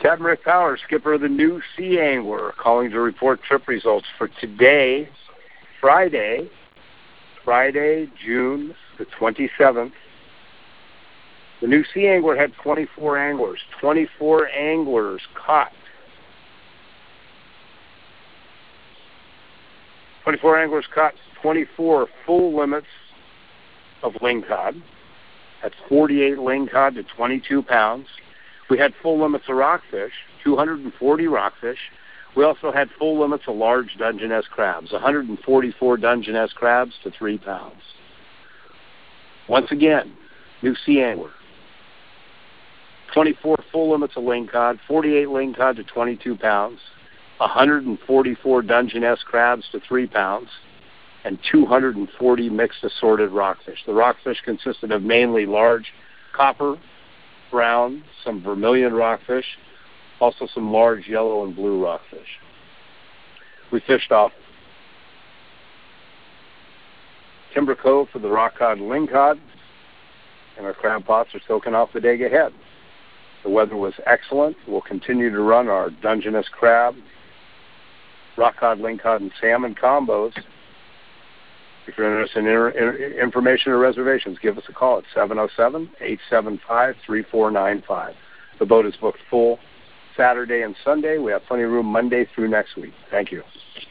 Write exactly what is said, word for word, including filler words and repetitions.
Captain Rick Power, skipper of the New Sea Angler, calling to report trip results for today, Friday, Friday, June the twenty-seventh. The New Sea Angler had twenty-four anglers. twenty-four anglers caught. twenty-four anglers caught twenty-four full limits of lingcod. That's forty-eight lingcod to twenty-two pounds. We had full limits of rockfish, two hundred forty rockfish. We also had full limits of large Dungeness crabs, one hundred forty-four Dungeness crabs to three pounds. Once again, New Sea Angler. twenty-four full limits of lingcod, forty-eight lingcod to twenty-two pounds, one hundred forty-four Dungeness crabs to three pounds, and two hundred forty mixed assorted rockfish. The rockfish consisted of mainly large copper, brown, some vermilion rockfish, also some large yellow and blue rockfish. We fished off Timber Cove for the rock cod and lingcod, and our crab pots are soaking off the day ahead. The weather was excellent. We'll continue to run our Dungeness crab, rock cod, lingcod, and salmon combos. If you're interested in inter- in information or reservations, give us a call at seven oh seven, eight seven five, three four nine five. The boat is booked full Saturday and Sunday. We have plenty of room Monday through next week. Thank you.